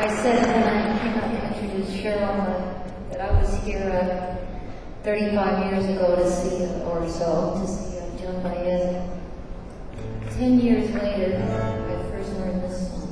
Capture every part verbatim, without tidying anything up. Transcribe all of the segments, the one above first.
I said when I came out to introduce Cheryl uh, that I was here uh, thirty-five years ago to see, or so, to see uh, Joan Baez. Ten years later, I first learned this song.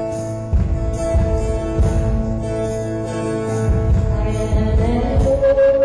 Oh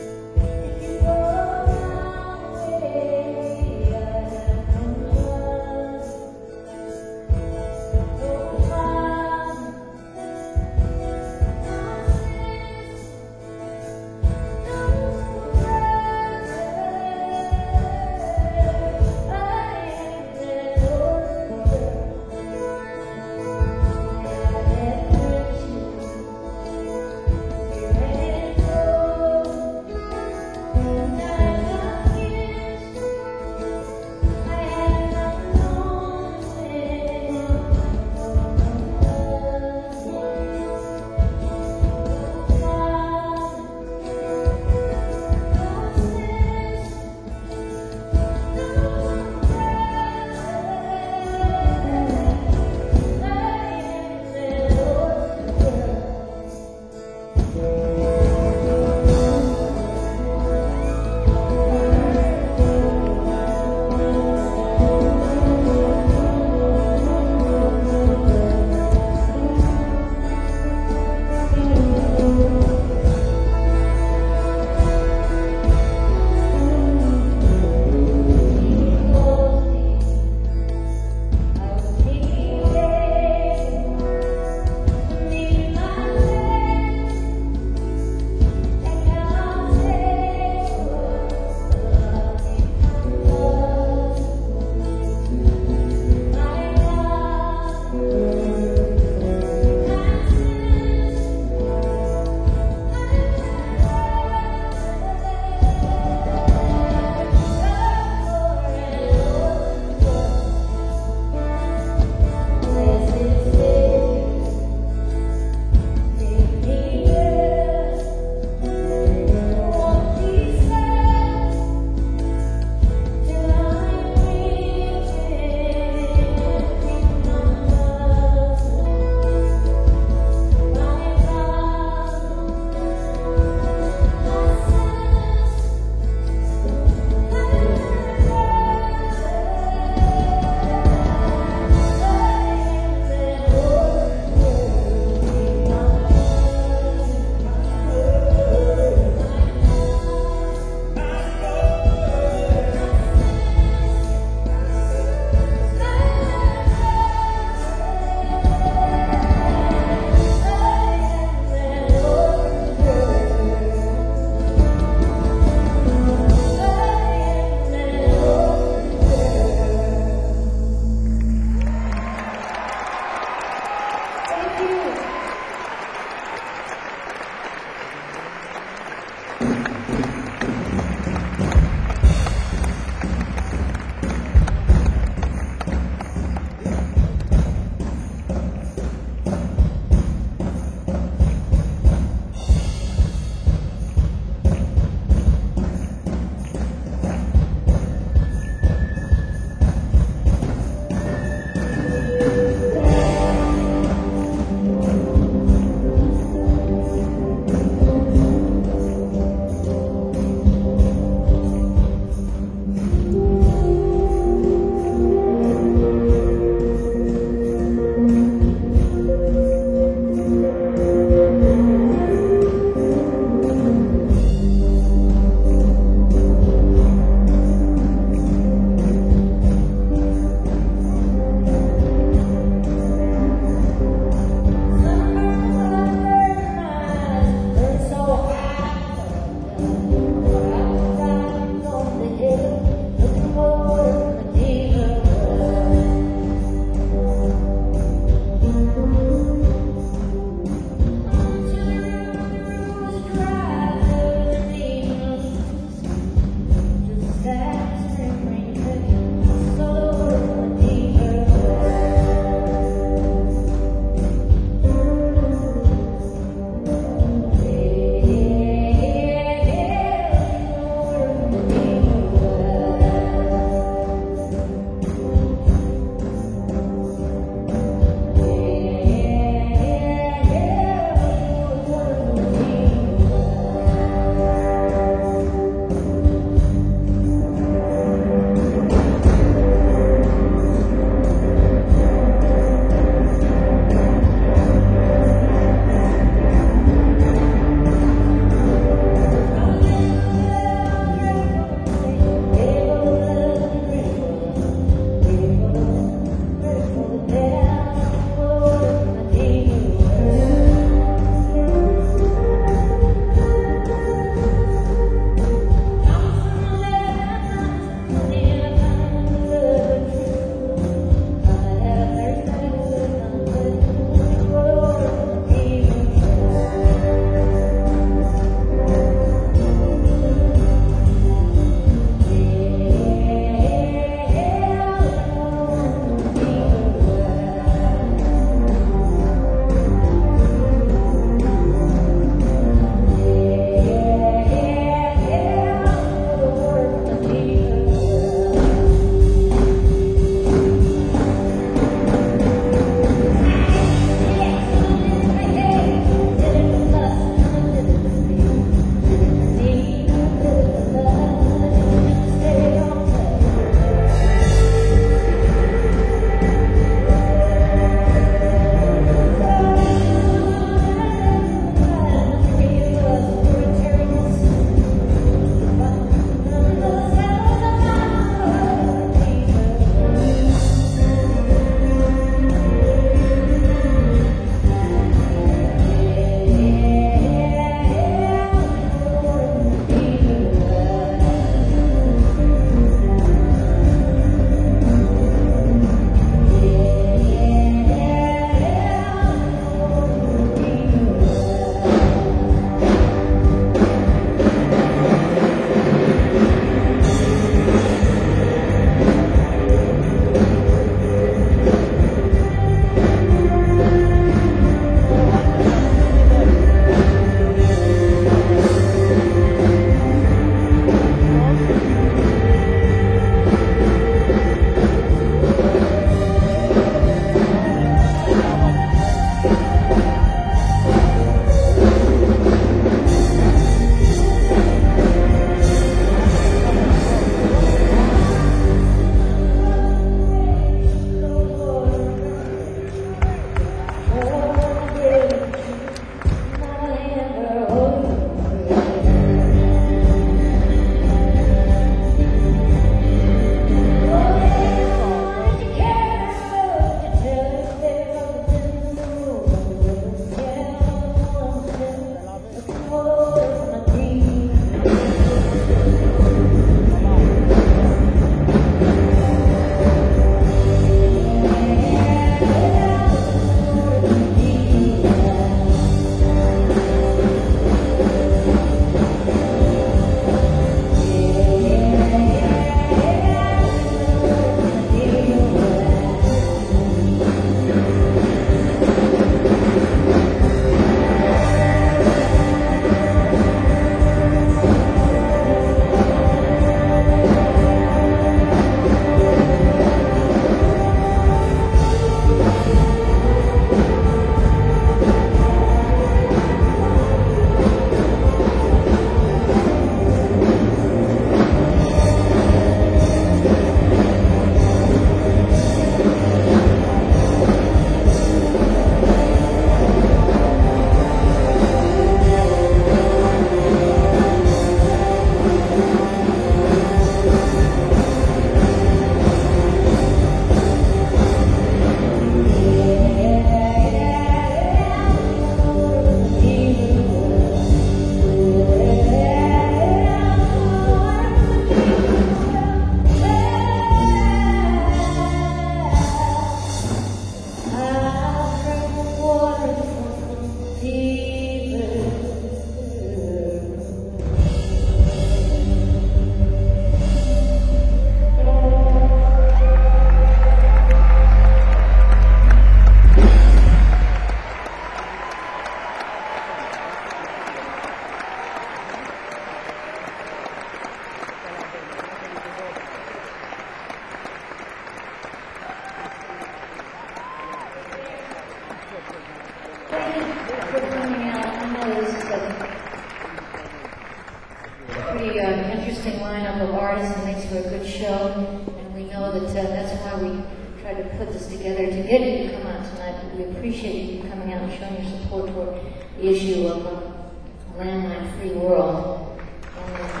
pretty uh, interesting lineup of artists and makes for a good show. And we know that uh, that's why we tried to put this together to get you to come out tonight. We appreciate you coming out and showing your support toward the issue of uh, a landmine-free world. And, uh,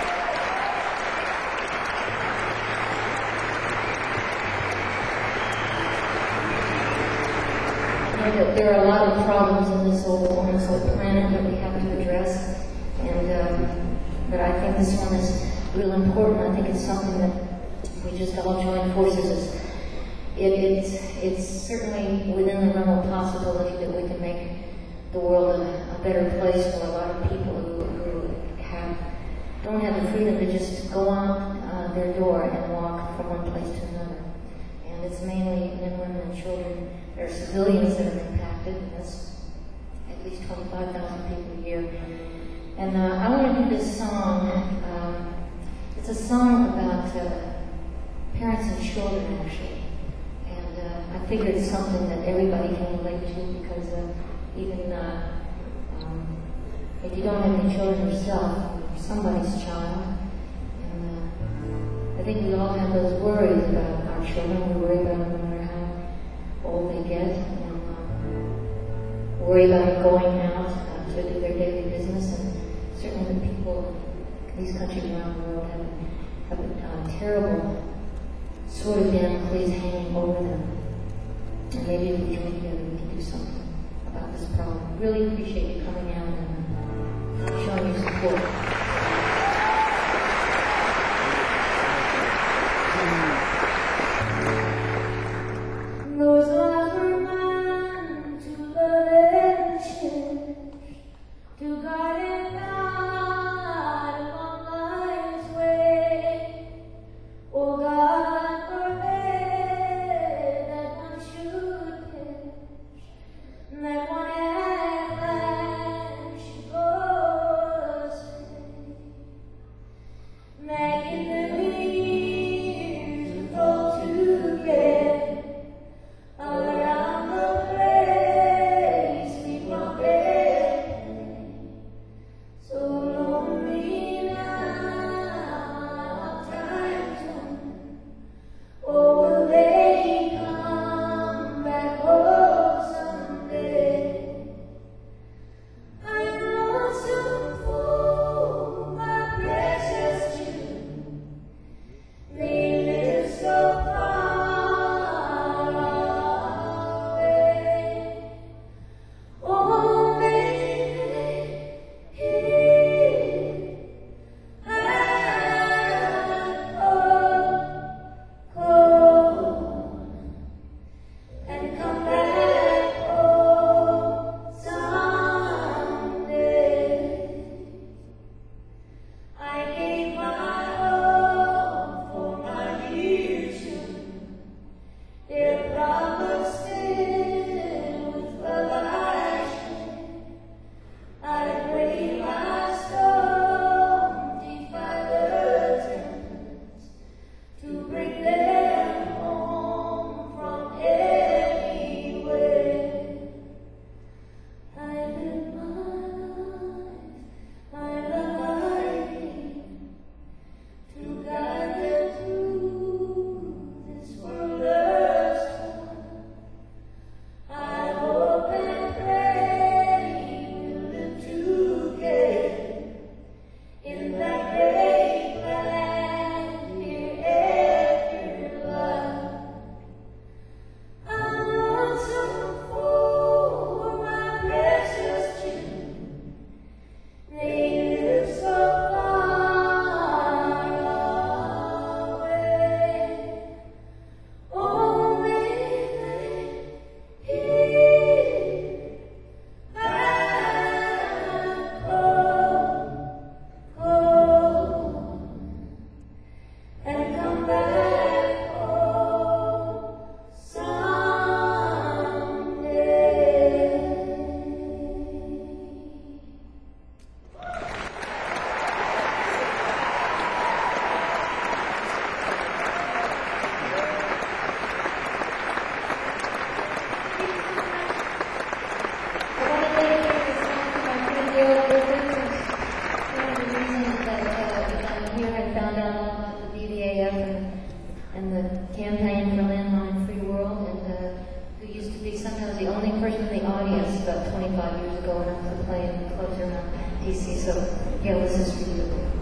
that there are a lot of problems in this old, on this old planet that we have to address, and um, but I think this one is real important. I think it's something that we just all join forces. It's, it, it's, it's certainly within the realm of possibility that we can make the world a, a better place for a lot of people who, who have don't have the freedom to just go on uh, their door and walk from one place to another. And it's mainly men, women, and children. There are civilians that are impacted, and that's at least twenty-five thousand people a year. And uh, I want to do this song. Um, it's a song about uh, parents and children, actually. And uh, I figured it's something that everybody can relate to, because uh, even uh, um, if you don't have any children yourself, you're somebody's child. And uh, I think we all have those worries about our children. We worry about them no matter how old they get, and uh, worry about them going out uh, to do their daily business. And certainly the people, these countries around the world have, have a uh, terrible sort of Damocles hanging over them. And maybe if we join together, we can do something about this problem. Really appreciate you coming out and uh, showing your support. Those lies were mine to love and cherish, to guide and guide along life's way. Oh God, forbid that one should perish, that one at last should go astray. Making the years we go together around the place we want everything. So lonely now, time's gone. Oh, will they come back home someday? I want to fool my precious children. They live so far away. Oh, may they hear that cold, cold, and come back home someday. I gave my all for my dear children. Their problems still with love I share. I pray my soul defy the tempest to bring them home from anywhere. I live my life, my life, to guide them through this world of storm. twenty-five years ago when I was playing clubs around D C. So, yeah, this is for you.